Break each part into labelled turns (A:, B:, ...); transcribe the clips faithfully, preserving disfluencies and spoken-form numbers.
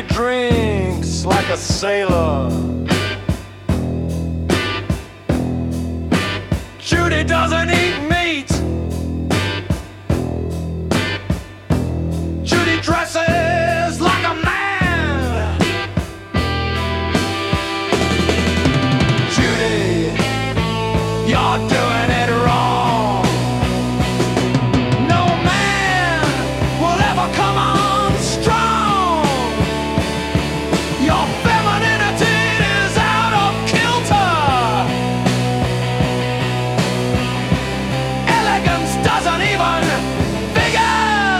A: Judy drinks like a sailor. Judy doesn't eat meat. Judy dresses like a man. Judy, you're doing it wrong. No man will ever come on strong. Your femininity is out of kilter. Elegance doesn't even figure.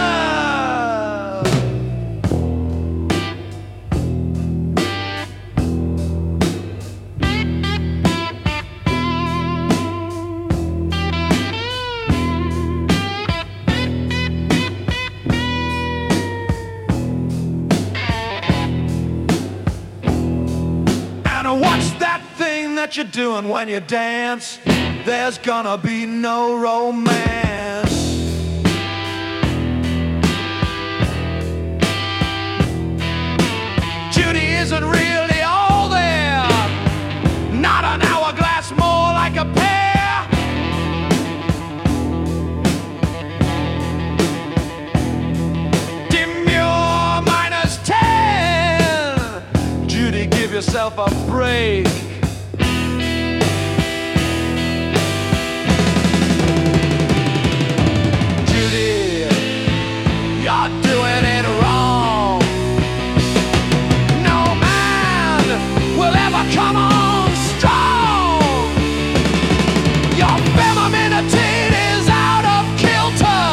A: And what's that thing that you're doing when you dance? There's gonna be no romance. Judy isn't really all there. Not an hourglass, more like a pear. Demure minus ten. Judy, give yourself a break. Judy, you're doing it wrong. No man will ever come on strong. Your femininity is out of kilter.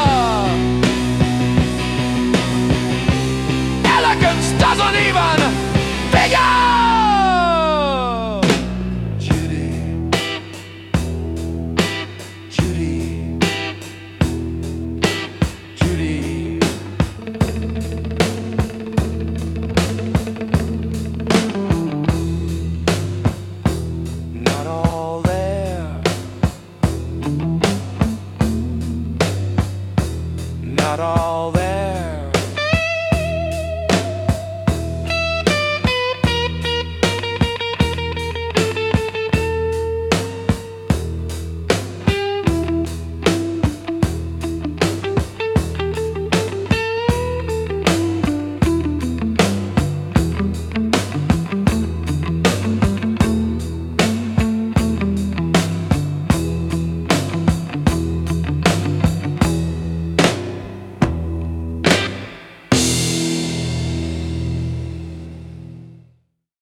A: Elegance doesn't even figure. Judy, Judy, Judy. Not all there. Not all there.